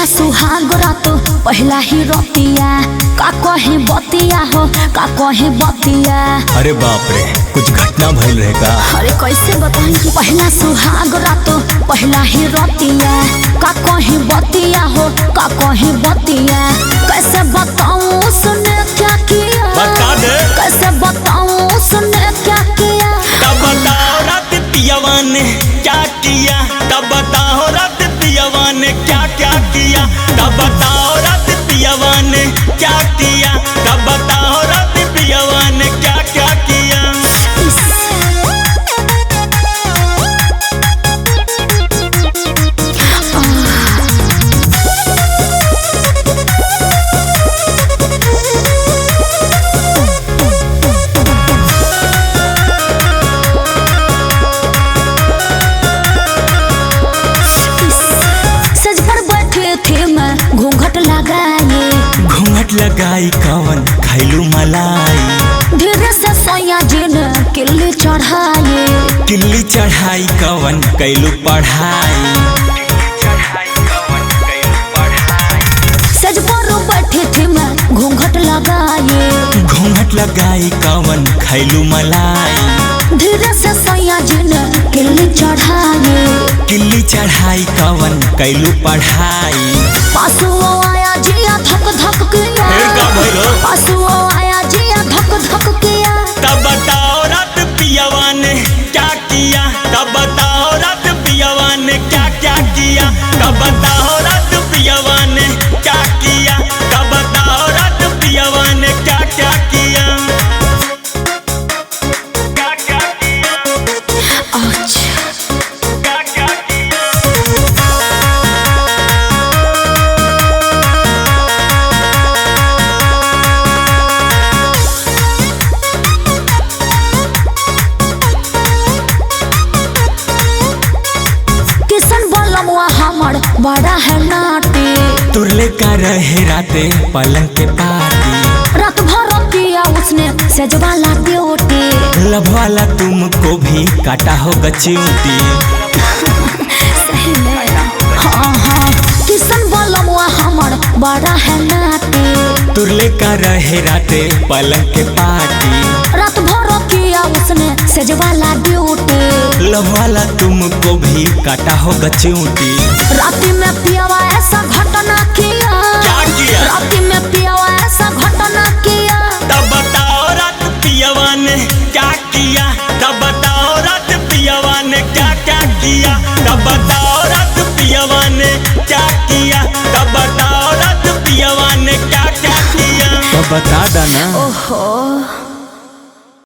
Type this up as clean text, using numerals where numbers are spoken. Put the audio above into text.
पहला सुहाग रात पहला ही रतिया का कहे बतिया हो का कहे बतिया। अरे बाप रे कुछ घटना भइल रहे का? अरे कैसे बताई कि पहला सुहाग रात पहला ही रतिया का कहे बतिया हो का कहे बतिया। कैसे बताऊं उसने क्या किया, बता दे। कैसे बताऊं उसने क्या किया। तब बताओ रात पियवा ने क्या किया, तब बताओ रात पियवा ने क्या क्या किया, तब बताओ रात पियवा ने क्या किया, तब बताओ रात पियवा ने क्या क्या किया। घूंघट लगाई कवन खैलू मलाई, धीरे से सैया जी ने किल्ली चढ़ाई, किल्ली चढ़ाई कवन कैलू पढ़ाई, सज पर बैठे थे मैं घूंघट लगाए, घूंघट लगाई कवन खैलू मलाई, धीरे से सैया जी ने किल्ली चढ़ाई, किल्ली चढ़ाई कवन कैलू पढ़ाई। पासु आया जिया धक धक किया, पासु आया जिया धक धक किया। तब बताओ रात पियवा ने क्या किया, तब बताओ रात पियवा ने क्या क्या किया, तब बताओ रात पियवा ने क्या किया, तब बताओ रात पियवा ने क्या क्या किया। हमर बड़ा है नाटी, तुरले का रहे राते पलंग के पाटी, रात भर किया उसने सजवाला ड्यूटी, लभवाला तुमको भी काटा होगा चिमटी। सही में हाँ हाँ किसन बोलमुआ हमर बड़ा है नाटी, तुरले का रहे राते पलंग के पाटी, रात भर किया उसने सजवाला ड्यूटी, लभवाला तुमको भी काटा होगा चिमटी। राती में पियावा ऐसा घटना किया, क्या किया? राती में पियावा ऐसा घटना किया। तब बताओ रात पियवा ने क्या किया, तब बताओ रात पियवा ने क्या क्या किया, तब बताओ रात पियवा ने क्या किया, तब बताओ रात पियवा ने क्या क्या किया। तब बता देना। ओहो।